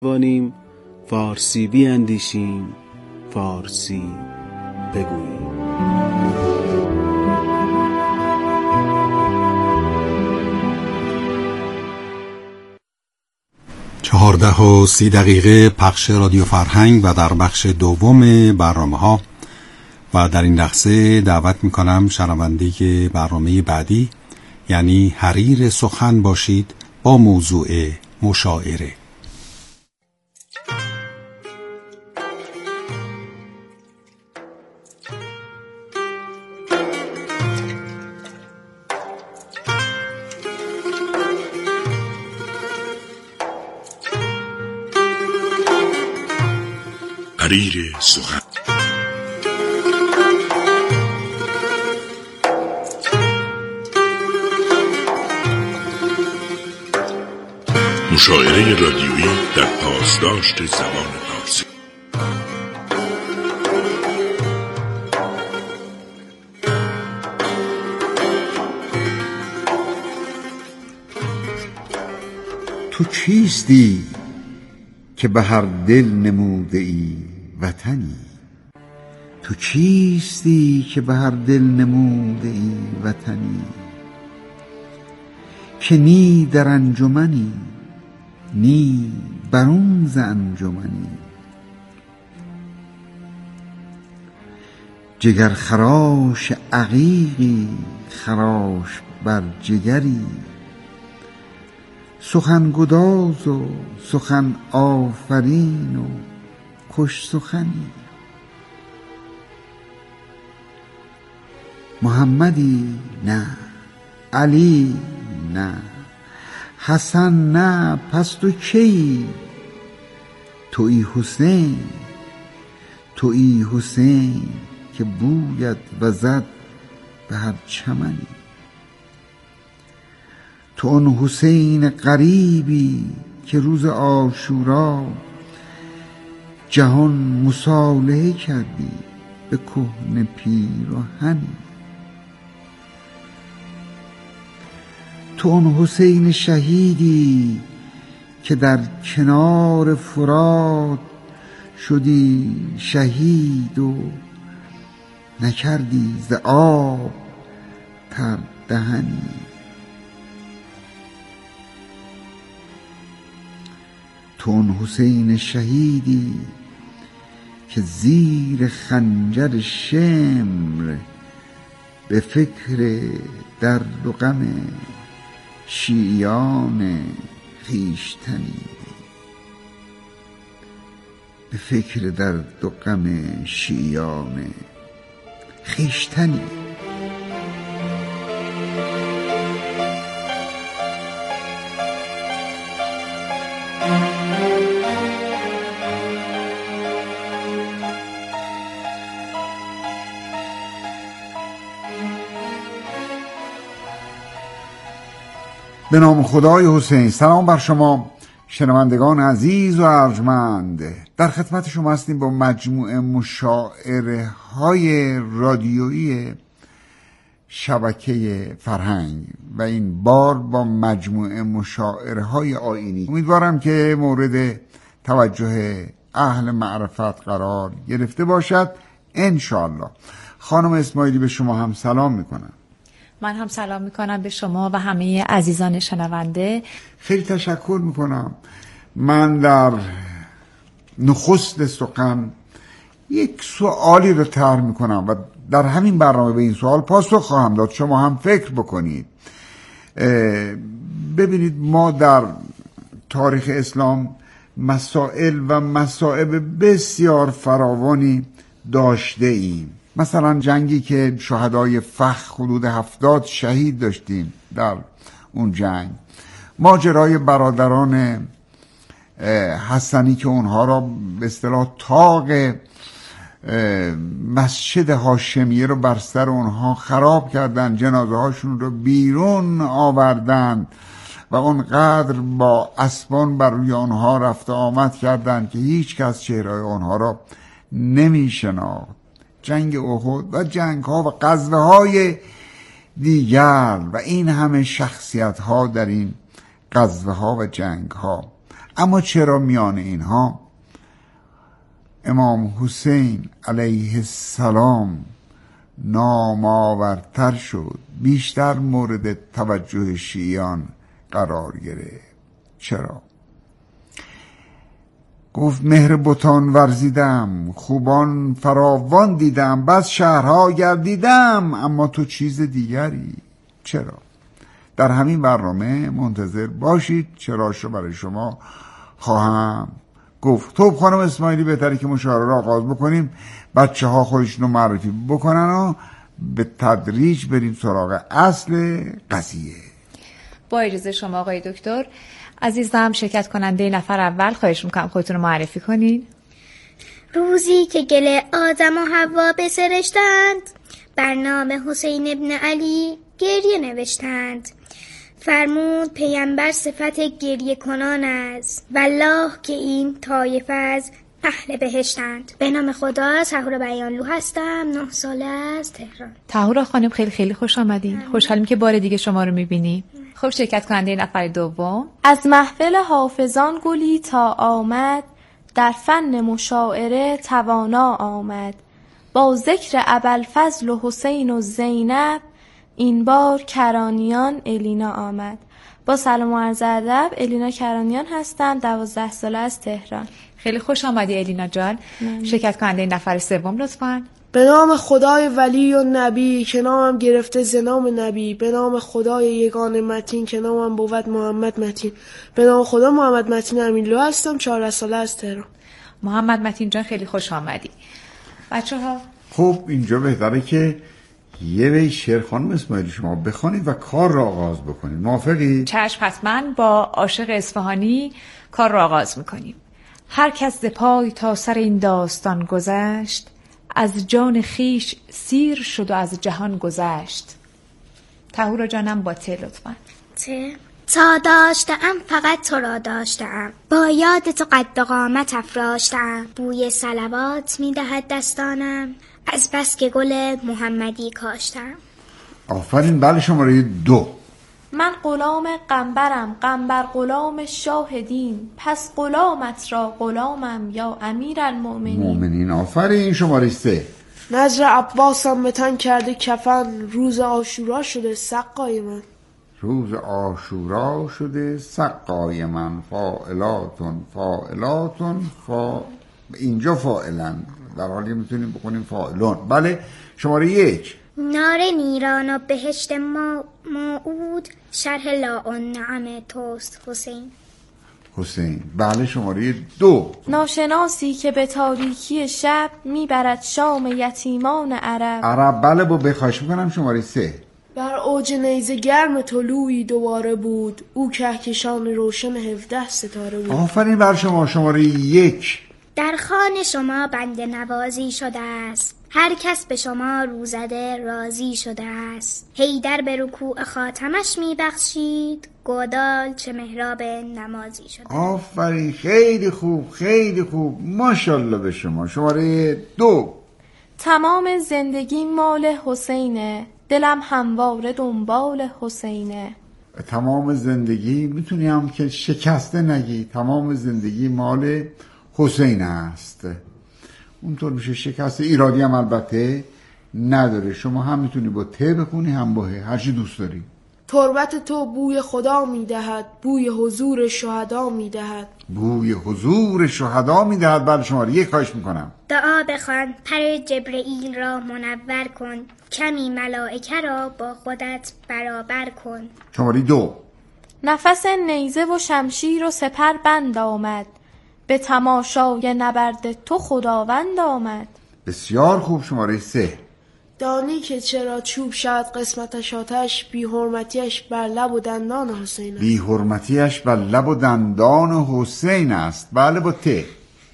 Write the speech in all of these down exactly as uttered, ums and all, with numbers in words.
توانیم فارسی بیاندیشیم، فارسی بگوییم. چهارده و سی دقیقه پخش رادیو فرهنگ و در بخش دوم برنامه ها و در این لحظه دعوت میکنم شنونده برنامه بعدی یعنی حریر سخن باشید با موضوع مشاعره. حریر سخن. مشاعره رادیویی در پاسداشت زبان فارسی. تو چیستی که به هر دل نموده ای وطنی؟ تو چیستی که به هر دل نموده ای وطنی؟ که نی در انجمنی نی برون ز انجمنی. جگر خراش عقیقی خراش بر جگری، سخن گداز و سخن آفرین و خوش سخنی. محمدی نه، علی نه، حسن نه، پس تو کی؟ تویی حسین، تویی حسین که بوید وزد به هر چمنی. تو اون حسین غریبی که روز عاشورا جهان مصالحه کردی به کهنه پیراهنی. تو اون حسین شهیدی که در کنار فرات شدی شهید و نکردی ز آب تر دهنی. تو اون حسین شهیدی که زیر خنجر شمر به فکر درد و غم شیعیان خویشتنی. به فکر درد و غم شیعیان خویشتنی. به نام خدای حسین. سلام بر شما شنوندگان عزیز و ارجمند. در خدمت شما هستیم با مجموعه مشاعره های رادیویی شبکه فرهنگ و این بار با مجموعه مشاعره های آیینی. امیدوارم که مورد توجه اهل معرفت قرار گرفته باشد انشاءالله. خانم اسماعیلی به شما هم سلام میکنم. من هم سلام میکنم به شما و همه عزیزان شنونده. خیلی تشکر میکنم. من در نخست سخن یک سوالی رو طرح میکنم و در همین برنامه به این سوال پاسخ خواهم داد، شما هم فکر بکنید. ببینید ما در تاریخ اسلام مسائل و مصائب بسیار فراوانی داشته ایم. مثلا جنگی که شهدای فخ حدود هفتاد شهید داشتیم در اون جنگ، ماجرای برادران حسنی که اونها را به اصطلاح طاق مسجد هاشمیه رو بر سر اونها خراب کردن، جنازه هاشون رو بیرون آوردن و اونقدر با اسبان بر روی آنها رفت آمد کردند که هیچ کس چهره آنها را نمی شناخت. جنگ احد و جنگ ها و غزوه های دیگر و این همه شخصیت ها در این غزوه ها و جنگ ها. اما چرا میان اینها امام حسین علیه السلام نامآورتر شد، بیشتر مورد توجه شیعیان قرار گرفت؟ چرا؟ گفت مهر بتان ورزیدم، خوبان فراوان دیدم، بس شهرها گردیدم، اما تو چیز دیگری. چرا؟ در همین برنامه منتظر باشید، چراشو برای شما خواهم گفت. خب خانم اسماعیلی، بهتره که مشاوره را آغاز بکنیم، بچه ها خودشونو معرفی بکنن و به تدریج بریم سراغ اصل قضیه. با اجازه شما آقای دکتر عزیزم، شرکت کننده نفر اول، خواهش میکنم خودتون رو معرفی کنین. روزی که گل آدم و حوا بسرشتند، بر نام حسین ابن علی گریه نوشتند. فرمود پیامبر صفت گریه کنان است، والله که این طایفه از اهل بهشتند. به نام خدا. طهورا بیانلو هستم، نه ساله از تهران. طهورا خانم خیلی خیلی خوش آمدین. خوشحالیم که بار دیگه شما رو میبینیم. خب شرکت کننده نفر دوم. از محفل حافظان گلی تا آمد، در فن مشاعره توانا آمد. با ذکر ابوالفضل و حسین و زینب، این بار کرانیان الینا آمد. با سلام و عرض ادب، الینا کرانیان هستم، دوازده ساله از تهران. خیلی خوش آمدی الینا جان. شرکت کننده نفر سوم لطفاً. به نام خدای ولی و نبی که نامم گرفته ز نام نبی، به نام خدای یگان متین که نامم بود محمد متین. به نام خدا محمد متین امیرلو هستم، چهارده ساله از تهران. محمد متین جان خیلی خوش آمدی. بچه ها خب اینجا بهتره که یه وی شعر خانم اسماعیلی شما بخوانید و کار را آغاز بکنید. موافقی؟ چشم، حتما. با عاشق اصفهانی کار را آغاز میکنیم. هر کس ز پای تا سر این داستان گذشت، از جان خیش سیر شد و از جهان گذشت. طهورا جانم با ته لطفا. ته تا داشتم فقط تو را داشتم، با یاد تو قد و قامت افراشتم. بوی صلوات میدهد دستانم، از بس که گل محمدی کاشتم. آفرین. بله شماره دو. من غلام قنبرم، قنبر غلام شاهدین، پس غلامت را غلامم یا امیر المؤمنین. مؤمنین. آفرین. شماره سه. نظر عباسم به تن کرده کفن، روز عاشورا شده سقای من. روز عاشورا شده سقای من. فاعلاتون فاعلاتون فا اینجا فاعلن، در حالی میتونیم بکنیم فاعلون. بله شماره یک. نار نیران و بهشت ما موعود، شرح لا نعم توست حسین. حسین. بله شماره دو. ناشناسی که به تاریکی شب، میبرد شام یتیمان عرب. عرب. بله با بخواهش میکنم. شماره سه. بر اوج نیزه گرم طلوعی دوباره بود، او کهکشان روشن هفده ستاره بود. آفرین بر شما. شماره یک. در خان شما بنده نوازی شده است، هر کس به شما روزده راضی شده است. حیدر به رکوع خاتمش میبخشید، گودال چه محراب نمازی شده. آفرین. خیلی خوب خیلی خوب. ماشاءالله به شما. شماره دو. تمام زندگی مال حسینه، دلم همواره دنبال حسینه. تمام زندگی میتونی هم که شکسته نگی، تمام زندگی مال حسین است. اونطور میشه شکسته. ایرادی هم البته نداره. شما هم میتونی با ته بخونی هم با ه، هرچی دوست داری. تربت تو بوی خدا میدهد، بوی حضور شهدا میدهد. بوی حضور شهدا میدهد. بله شماره یک. خواهش میکنم. دعا بخوان، پر جبرئیل را منور کن، کمی ملائکه را با خودت برابر کن. شماره دو. نفس نیزه و شمشیر و سپر بند آمد، به تماشای نبرد تو خداوند آمد. بسیار خوب. شماره سه. دانی که چرا چوب شد قسمتش آتش، بی حرمتیش بر لب و دندان حسین است. بی حرمتیش بر لب و دندان حسین است. بله با ته.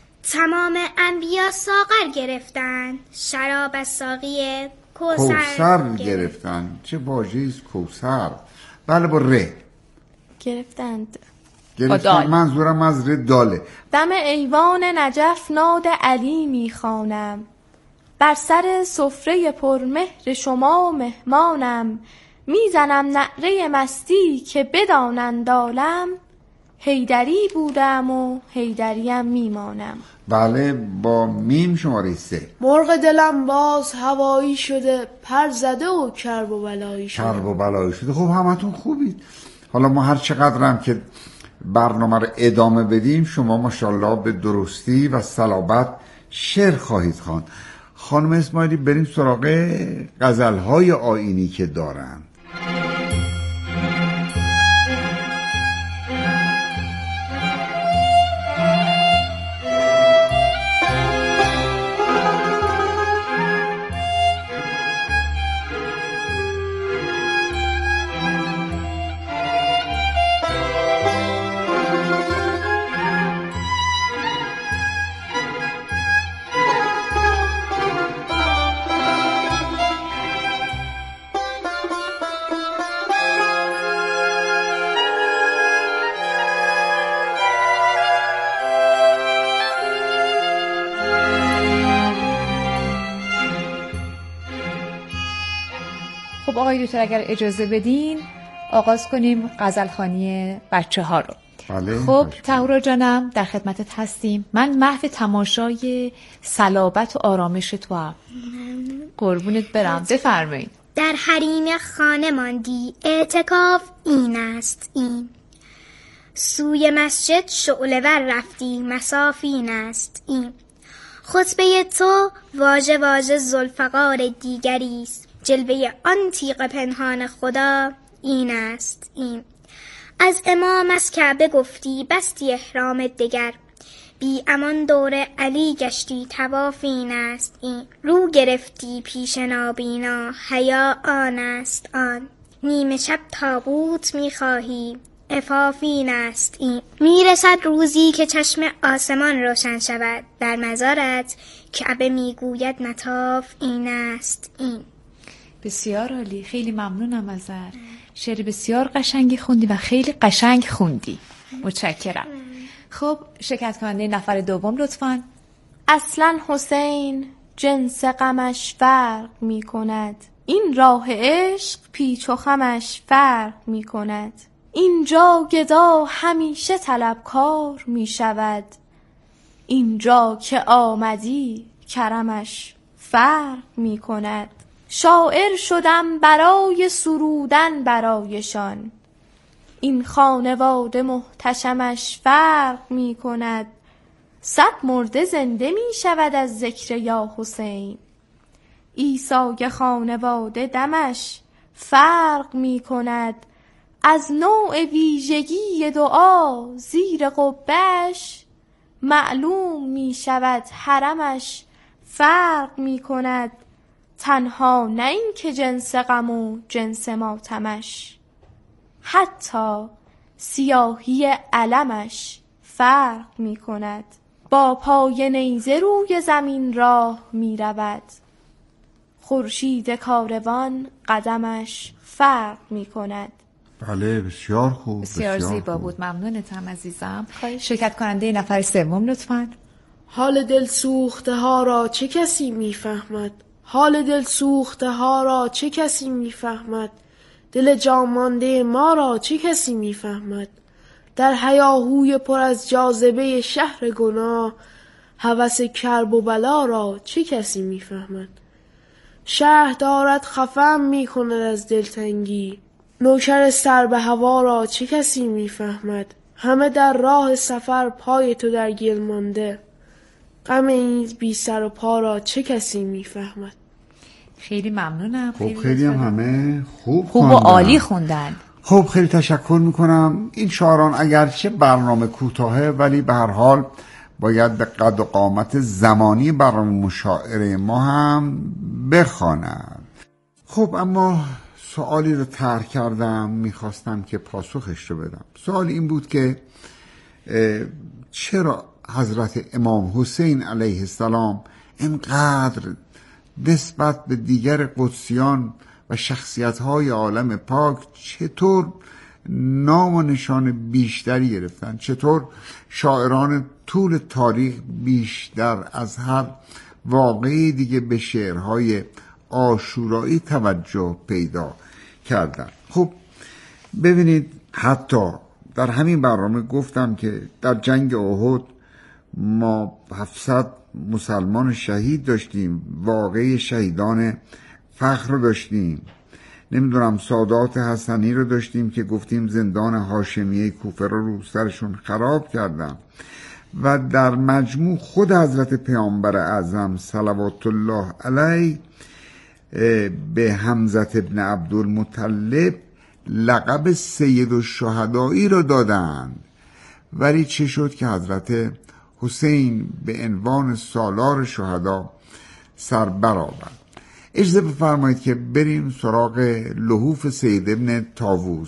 تمام انبیا ساغر گرفتن، شراب از ساقی کوثر کوثر گرفتن. چه واژه‌ای کوثر. بله با ره. گرفتند. گرفتن. منظورم از ره داله. دم ایوان نجف ناد علی میخوانم، بر سر سفره پرمهر شما مهمانم. میزنم نعره مستی که بدانند عالم، حیدری بودم و حیدریم میمانم. بله، با میم شماره سه. مرغ دلم باز هوایی شده، پر زده و کرب و بلایی شده. کرب و بلایی شده. خب همتون خوبید. حالا ما هر چقدر هم که برنامه رو ادامه بدیم شما ماشاءالله به درستی و صلابت شعر خواهید خواند. خانم اسماعیلی بریم سراغ غزل‌های آیینی که دارن. خب آقای دکتر اگر اجازه بدین آغاز کنیم غزلخوانی بچه ها رو. بله. خب تهورا جانم در خدمتت هستیم. من محو تماشای صلابت و آرامش تو هم. قربونت برم، بفرمایید. در حریم خانه ماندی، اعتکاف این است این. سوی مسجد شعله ور رفتی، مساف این است این. خطبه تو واژه واژه ذوالفقار دیگری است، جلوه آن تیغ پنهان خدا این است این. از امام از کعبه گفتی بستی احرام دگر، بی امان دور علی گشتی طواف این است این. رو گرفتی پیش نابینا، حیا آن است آن. نیمه شب تابوت میخواهی، عفاف این است این. میرسد روزی که چشم آسمان روشن شود، در مزارت کعبه میگوید مطاف این است این. بسیار عالی، خیلی ممنونم ازت. شعر بسیار قشنگی خوندی و خیلی قشنگ خوندی. متشکرم. خب شرکت کننده نفر دوم لطفاً. اصلا حسین جنس غمش فرق می کند، این راه عشق پیچ و خمش فرق می کند. اینجا گدا همیشه طلبکار می شود، اینجا که آمدی کرمش فرق می کند. شاعر شدم برای سرودن برایشان، این خانواده محتشمش فرق می کند. صد مرده زنده می شود از ذکر یا حسین، عیسی خانواده دمش فرق می کند. از نوع ویژگی دعا زیر قبهش، معلوم می شود حرمش فرق می کند. تنها نه این که جنس غم و جنس ماتمش، حتی سیاهی علمش فرق می کند. با پای نیزه روی زمین راه می رود، خورشید کاروان قدمش فرق می کند. بله بسیار خوب، بسیار, بسیار زیبا خوب. بود. ممنونتم عزیزم. شرکت کننده نفر سوم لطفاً. حال دل سوخته ها را چه کسی میفهمد، حال دل سوخته ها را چه کسی میفهمد. دل جان مانده ما را چه کسی میفهمد. در هیاهوی پر از جاذبه شهر گناه، هوس کرب و بلا را چه کسی میفهمد. شهر دارد خفم میکند از دلتنگی، نوکر سر به هوا را چه کسی میفهمد. همه در راه سفر پای تو در گل مانده، غم این بی سر و پا را چه کسی میفهمد. خیلی ممنونم. خب خیلی هم همه خوب خوب و خوندن. عالی خوندن. خب خیلی تشکر میکنم. این شاعران اگرچه برنامه کوتاهه ولی به هر حال باید به قد و قامت زمانی برنامه مشاعره ما هم بخوانند. خب اما سوالی رو طرح کردم، میخواستم که پاسخش رو بدم. سوال این بود که چرا حضرت امام حسین علیه السلام اینقدر نسبت به دیگر قدسیان و شخصیت‌های عالم پاک چطور نام و نشان بیشتری گرفتن، چطور شاعران طول تاریخ بیشتر از هر واقعی دیگه به شعرهای عاشورایی توجه پیدا کردن. خب ببینید حتی در همین برنامه گفتم که در جنگ احد ما هفتصد مسلمان شهید داشتیم، واقعه شهیدان فخر رو داشتیم، نمیدونم سادات حسنی رو داشتیم که گفتیم زندان هاشمیه کوفه رو رو سرشون خراب کردن و در مجموع خود حضرت پیامبر اعظم صلوات الله علیه به حمزه ابن عبدالمطلب لقب سید الشهدایی رو دادند، ولی چه شد که حضرت حسین به عنوان سالار شهدا سر برآورد. اجازه بفرمایید که بریم سراغ لحوف سید ابن طاووس.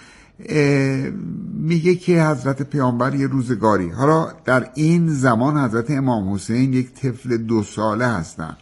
میگه که حضرت پیامبر یه روزگاری، حالا در این زمان حضرت امام حسین یک طفل دو ساله هستند،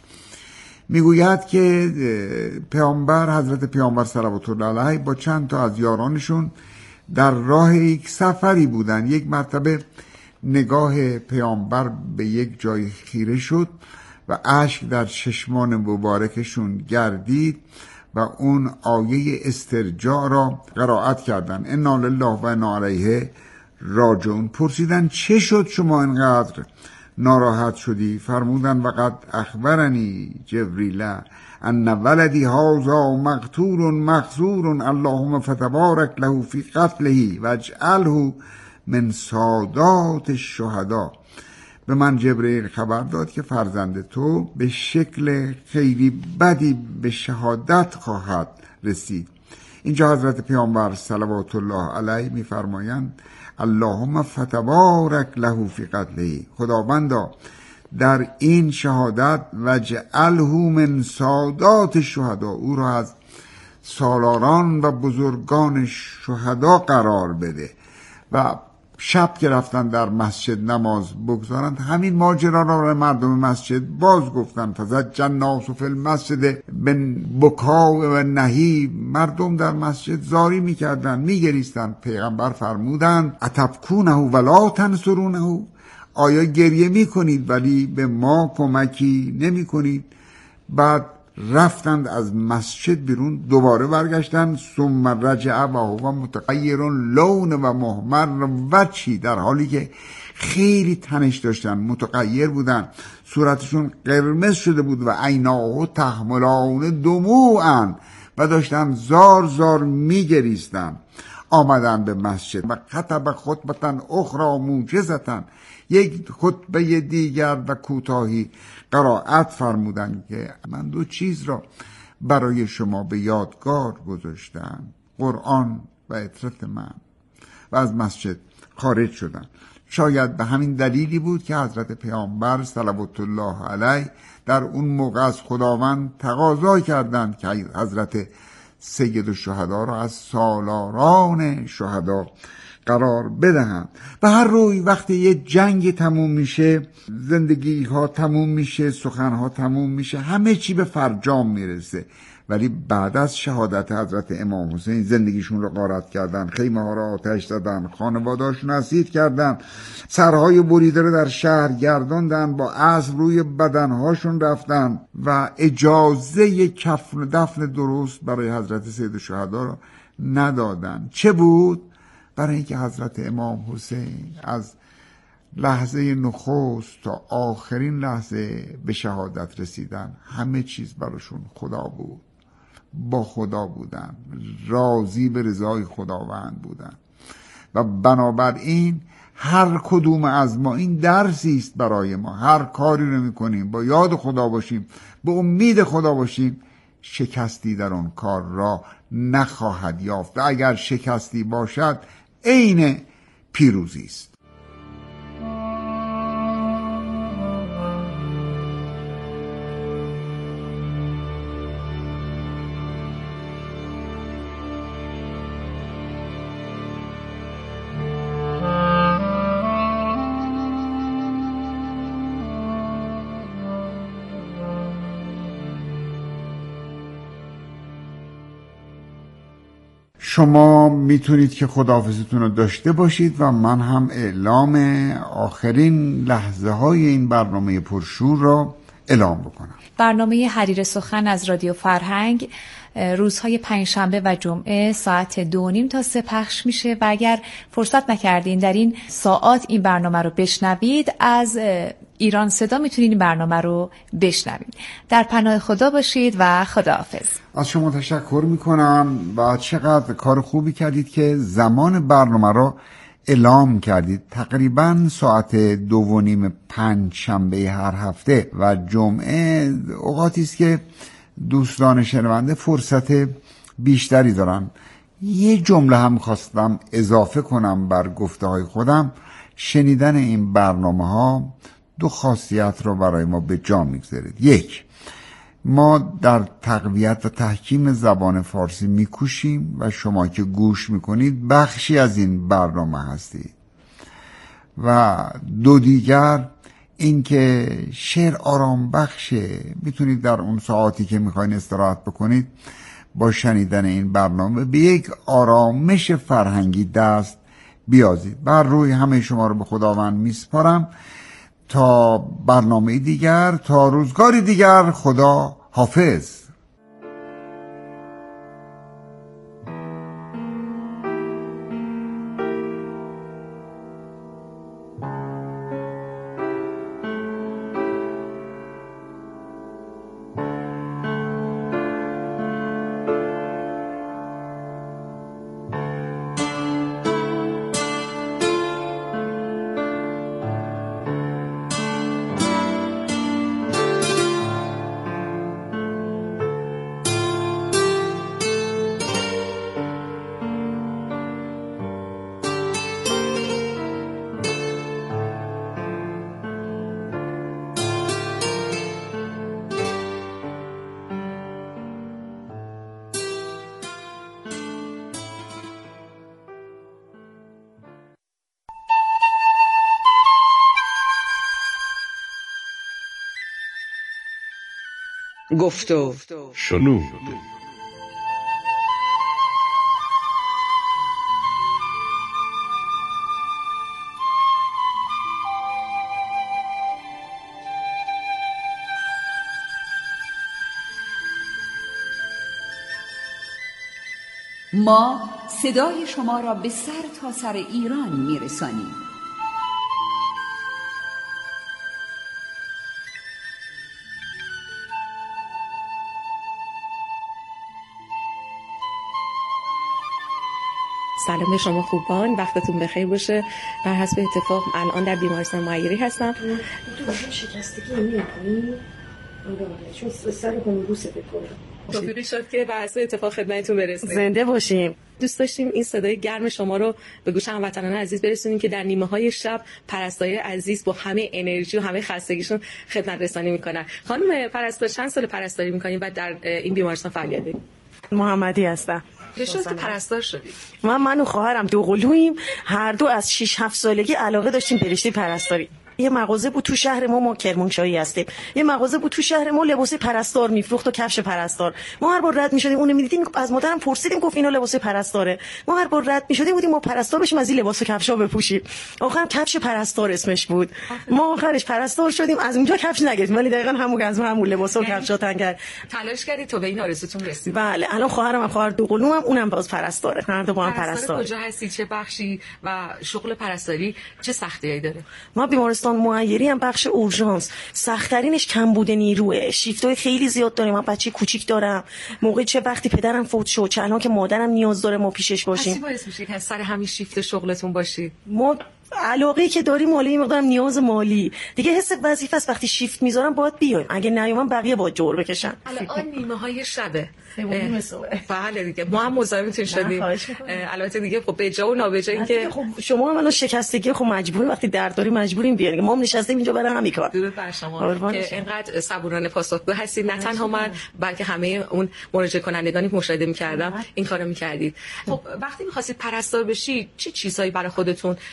میگوید که پیامبر حضرت پیامبر صلوات الله علیه با چند تا از یارانشون در راه یک سفری بودن. یک مرتبه نگاه پیامبر به یک جای خیره شد و اشک در چشمان مبارکشون گردید و اون آیه استرجاع را قرائت کردن، انا لله و انا الیه راجعون. پرسیدن چه شد شما اینقدر ناراحت شدی؟ فرمودن وقد اخبرنی جبریل ان ولدی هذا مقتول مخزور اللهم فتبارک له فی قتله واجعله من سادات الشهدا. به من جبرئیل خبر داد که فرزند تو به شکل خیلی بدی به شهادت خواهد رسید. اینجا حضرت پیامبر صلوات الله علیه میفرمایند اللهم فتبارک له فی قتله، خداوندا در این شهادت وجعله من سادات الشهدا، او را از سالاران و بزرگان شهدا قرار بده. و شب که رفتن در مسجد نماز بگذارند، همین ماجرا را مردم مسجد باز گفتند. فزج الناس فی المسجد بن بکا و نهی، مردم در مسجد زاری میکردند، میگریستند. پیغمبر فرمودند اتبکونه ولا تنصرونه، آیا گریه میکنید ولی به ما کمکی نمیکنید؟ بعد رفتند از مسجد بیرون، دوباره برگشتند. ثم رجع و هو متغیر لون و محمر وجهی، در حالی که خیلی تنش داشتن، متغیر بودن، صورتشون قرمز شده بود و عیناه تحملان دموعا، و داشتن زار زار میگریستن. آمدن به مسجد و خطب خطبتن اخرى موجزتن، یک خطبه دیگر و کوتاهی قرائت فرمودن که من دو چیز را برای شما به یادگار گذاشتم، قرآن و عترت من، و از مسجد خارج شدن. شاید به همین دلیلی بود که حضرت پیامبر صلوات الله علیه در اون موقع از خداوند تقاضا کردند که حضرت سید الشهدا را از سالاران شهدا قرار بدهند. به هر روی وقتی یه جنگ تموم میشه، زندگی ها تموم میشه، سخن ها تموم میشه، همه چی به فرجام میرسه. ولی بعد از شهادت حضرت امام حسین زندگیشون رو غارت کردن، خیمه ها رو آتش دادن، خانواده‌هاشون اسیر کردن، سرهای بریده رو در شهر گرداندن، با اسب روی بدنهاشون رفتن و اجازه کفن دفن درست برای حضرت سید الشهدا رو ندادن. چه بود؟ برای اینکه حضرت امام حسین از لحظه نخست تا آخرین لحظه به شهادت رسیدن، همه چیز براشون خدا بود، با خدا بودن، راضی به رضای خداوند بودن. و بنابراین هر کدوم از ما این درسی است برای ما. هر کاری رو میکنیم با یاد خدا باشیم، به امید خدا باشیم، شکستی در اون کار را نخواهد یافت. و اگر شکستی باشد عین پیروزی است. شما میتونید که خداحافظیتون رو داشته باشید و من هم اعلام آخرین لحظه های این برنامه پرشور را اعلام بکنم. برنامه حریر سخن از رادیو فرهنگ روزهای پنجشنبه و جمعه ساعت دو نیم تا سه پخش میشه و اگر فرصت نکردین در این ساعات این برنامه رو بشنوید، از ایران صدا میتونید این برنامه رو بشنوید. در پناه خدا باشید و خداحافظ. از شما تشکر میکنم و چقدر کار خوبی کردید که زمان برنامه رو اعلام کردید. تقریبا ساعت دو و نیم پنج شنبه هر هفته و جمعه اوقاتی است که دوستان شنونده فرصت بیشتری دارن. یه جمله هم خواستم اضافه کنم بر گفته های خودم. شنیدن این برنامه ها دو خاصیت رو برای ما به جا میگذارید. یک، ما در تقویت و تحکیم زبان فارسی میکوشیم و شما که گوش میکنید بخشی از این برنامه هستید. و دو دیگر اینکه شعر آرام بخشه، میتونید در اون ساعتی که میخواین استراحت بکنید با شنیدن این برنامه به یک آرامش فرهنگی دست بیازید. بر روی همه شما رو به خداوند میسپارم تا برنامه دیگر، تا روزگاری دیگر. خدا حافظ. گفت و شنود. ما صدای شما را به سر تا سر ایران میرسانیم. سلام شما خوبان، وقتتون بخیر باشه. بر حسب اتفاق الان در بیمارستان معیری هستم. تو شکستگی نمی‌کنی؟ چون سر هنگوسه بکنم. توفیقی شد که بر حسب اتفاق خدمتتون برسیم. زنده باشیم. دوست داشتیم این صدای گرم شما رو به گوش هموطنان عزیز برسونیم که در نیمه های شب پرستارای عزیز با همه انرژی و همه خستگیشون خدمت رسانی میکنن. خانم پرستار، چند سال پرستاری میکنین و در این بیمارستان فعالیت دارید؟ محمدی هستم. چه شد که پرستار شدید؟ من من و خواهرم دو قلوییم، هر دو از شش هفت سالگی علاقه داشتیم به رشته پرستاری. یه مغازه بود تو شهر ما، ما کرمانشاهی هستیم، یه مغازه بود تو شهر ما لباس پرستار میفروخت و کفش پرستار. ما هر بار رد میشدیم اونو میدیدیم، از مادرم پرسیدیم گفت اینا لباس پرستاره. ما هر بار رد میشدیم بودیم ما پرستار بشیم، از این لباس و کفشا بپوشیم. آخرم کفش پرستار اسمش بود. ما آخرش پرستار شدیم، از اونجا کفش نگرفتیم ولی دقیقاً همون از همون لباس و کفشا تنگر تلاش کردید تا به این آرزوتون رسید. بله، الان خواهرم خواهر دو قلوم هم اونم باز پرستاره. هر دو با هم پرستار. کجا هستی؟ چه بخشی؟ و شغل پرستاری چه سختیایی داره؟ ما بیمارستان معیری هم بخش اورژانس، سخت‌ترینش کمبود نیروه، شیفت‌های خیلی زیاد داریم. من بچه کوچیک دارم، موقع چه وقتی پدرم فوت شد چه الان که مادرم نیاز داره ما پیشش باشیم. چی باعث میشه که سر همین شیفت شغلتون باشید؟ ما علاقه‌ای که داریم مالی مقدارم نیاز مالی دیگه، حس وظیفه است. وقتی شیفت میذارم باید بیایم، اگه نیومم بقیه باید جور بکشن. الان نیمه های شبه. بله دیگه ما هم مزاحمتون شدیم. البته دیگه خب به جا و نابجا این که خب شما هم الان شکستگی خب مجبوری، وقتی درد داری مجبوریم بیاریم. ما هم نشستیم اینجا برای همین کار. درود بر شما که اینقدر صبورانه پاسخگو هستید. نه تنها من بلکه همه اون مراجعه کنندگانی که مشاهده می‌کردم این کارو می‌کردید. خب وقتی می‌خواستید پرستار بشی چه چیزایی برای خودتون قسم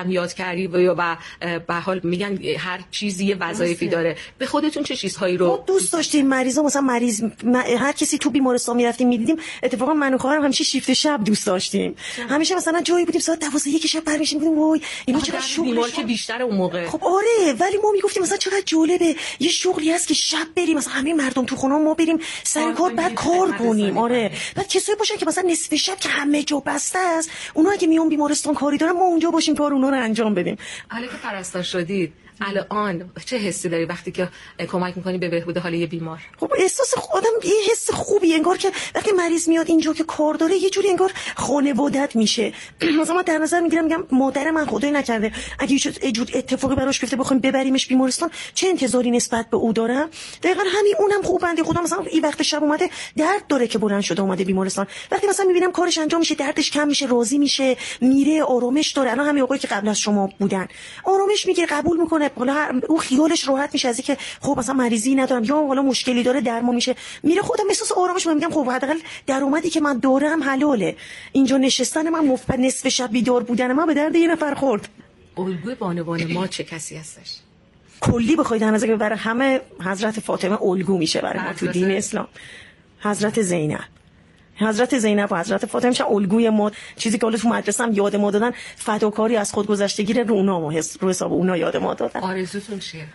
هم یاد کردی و و به حال میگن هر چیزی یه وظایفی داره، به خودتون چه چیزهایی رو ما دوست داشتیم؟ مریضا مثلا مریض م... هر کسی تو بیمارستان میرفتیم میدیدیم. اتفاقا من و خواهرم همیشه شیفت شب دوست داشتیم. همیشه مثلا جایی بودیم ساعت دوازده یک شب برمیشیم بودیم وای اینا چقدر شغل که بیشتر اون موقع. خب آره، ولی ما میگفتیم مثلا چقدر جالبه یه شغلی هست که شب بریم مثلا همه مردم تو خونه ما بریم سر کار بعد کار کنیم. آره، بعد کسایی باشن که مثلا نصف شب که همه جا بسته است، اونا اگه میون بیمارستان کاری دارن ما اونجا باشیم کار اونا رو انجام بدیم. حالا که پرستار شدید الان چه حسی داری وقتی که کمک میکنی به بهبود حال یه بیمار؟ خب احساس آدم یه حس خوبی، انگار که وقتی مریض میاد اینجا که کار داره یه جوری انگار خانوادت میشه. مثلا من در نظر میگیرم میگم مادر من خدای نکرده اگه یه جور اتفاقی براش بیفته بخوایم ببریمش بیمارستان چه انتظاری نسبت به او دارم. دقیقاً همین اونم خوب بنده خدا مثلا این وقت شب اومده درد داره که بلند شده اومده بیمارستان، وقتی مثلا میبینم کارش انجام میشه دردش کم میشه راضی میشه میره آرامش داره. الان همین آقایی که قبل از شما بودن آرامش میگیره قبول میکنه، حالا اون خیالش راحت میشه از اینکه خب مثلا مریضی ندارم یا حالا مشکلی داره درمان میشه میره. خودم احساس آرامش میگم خب حداقل درآمدی که من دارم حلاله. اینجا نشستن من مفت نصف شب بیدار بودن من به درد یه نفر خورد. الگوی بانوان ما چه کسی هستش؟ کلی بخواید در نظر برای همه حضرت فاطمه الگو میشه برای ما تو دین اسلام. حضرت زینب حضرت زینب و حضرت فاطمه میشن الگوی ما. چیزی که حالا تو مدرسه هم یاد ما دادن فداکاری از خودگذشتگی رو اونا ما رو حساب اونا یاد ما دادن. آرزوتون چیه؟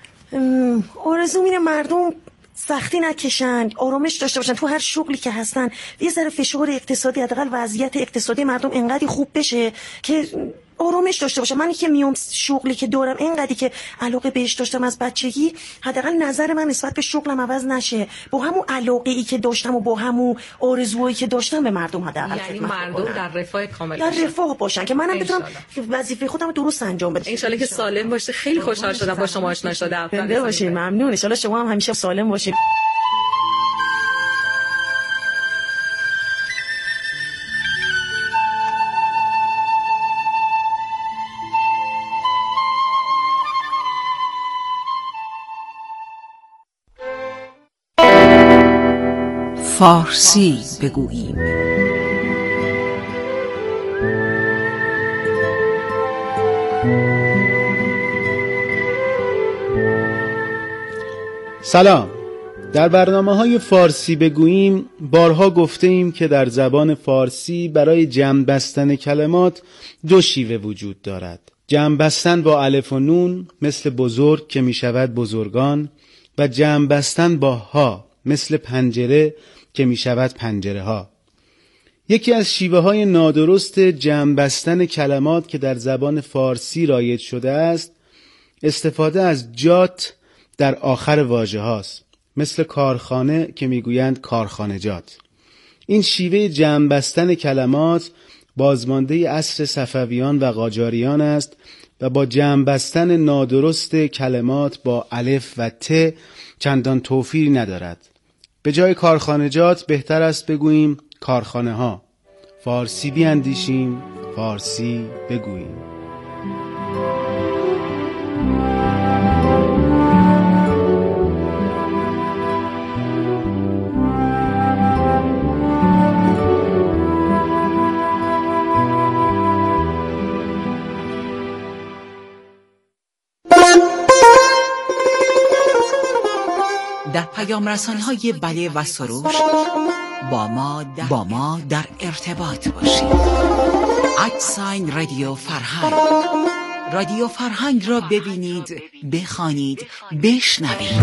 آرزو اینه مردم سختی نکشن، آرامش داشته باشن تو هر شغلی که هستن. یه ذره فشار اقتصادی حداقل وضعیت اقتصادی مردم انقدر خوب بشه که آرامش داشته باشه. من که میام شغلی که دارم اینقدری که علاقه بهش داشتم از بچگی، حداقل نظر من نسبت به شغلم عوض نشه، با همون علاقه ای که داشتم و با همون آرزوهایی که داشتم به مردم حداقل یعنی مردم در رفاه کامل در رفاه باشن که منم بتونم وظیفه خودم رو درست انجام بدم. ان شاءالله که سالم باشه. خیلی خوشحال شدم با شما آشنا شدم. زنده باشید. ممنون. ان شاءالله شما هم همیشه سالم باشید. فارسی بگوییم. سلام. در برنامه‌های فارسی بگوییم بارها گفته ایم که در زبان فارسی برای جمع بستن کلمات دو شیوه وجود دارد. جمع بستن با الف و نون مثل بزرگ که می شود بزرگان و جمع بستن با ها مثل پنجره که می شود پنجره ها. یکی از شیوه های نادرست جمع بستن کلمات که در زبان فارسی رایج شده است استفاده از جات در آخر واژه هاست، مثل کارخانه که میگویند کارخانجات. این شیوه جمع بستن کلمات بازمانده عصر صفویان و قاجاریان است و با جمع بستن نادرست کلمات با الف و ت چندان توفیری ندارد. به جای کارخانجات بهتر است بگوییم کارخانه ها. فارسی بیاندیشیم، فارسی بگوییم. در پیام رسانه‌های بله و سروش با ما با ما در ارتباط باشید. ادساین رادیو فرهنگ. رادیو فرهنگ را ببینید، بخوانید، بشنوید.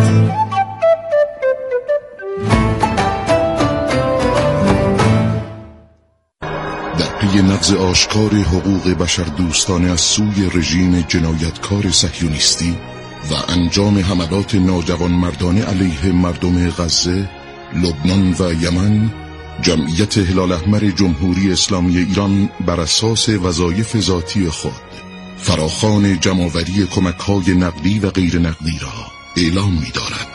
در پی نقض آشکار حقوق بشر دوستانه از سوی رژیم جنایتکار صهیونیستی و انجام حملات ناجوانمردانه علیه مردم غزه، لبنان و یمن، جمعیت هلال احمر جمهوری اسلامی ایران بر اساس وظایف ذاتی خود فراخوان جمع‌آوری کمک‌های نقدی و غیر نقدی را اعلام می‌دارد.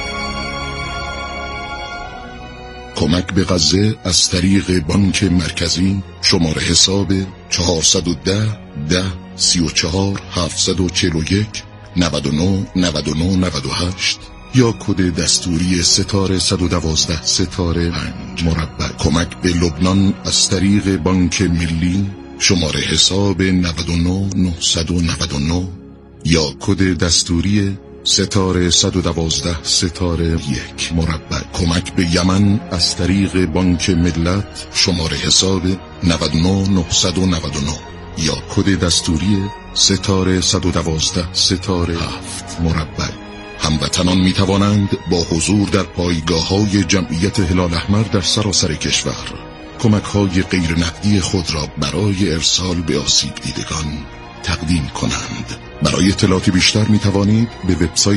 کمک به غزه از طریق بانک مرکزی شماره حساب چهارصد و ده ده سی و چهار هفتصد و چهل و یک نود و نه نود و نه نود و هشت یا کد دستوری ستاره صد و دوازده ستاره پنج مربع. کمک به لبنان از طریق بانک ملی شماره حساب نود و نه نهصد و نود و نه یا کد دستوری ستاره صد و دوازده ستاره یک مربع. کمک به یمن از طریق بانک ملت شماره حساب نود و نه نهصد و نود و نه یا کد دستوری ستاره صد و دوازده ستاره هفت مربع. هموطنان می توانند با حضور در پایگاه‌های جمعیت هلال احمر در سراسر کشور کمک‌های غیر نقدی خود را برای ارسال به آسیب دیدگان تقدیم کنند. برای اطلاعات بیشتر می توانید به وبسایت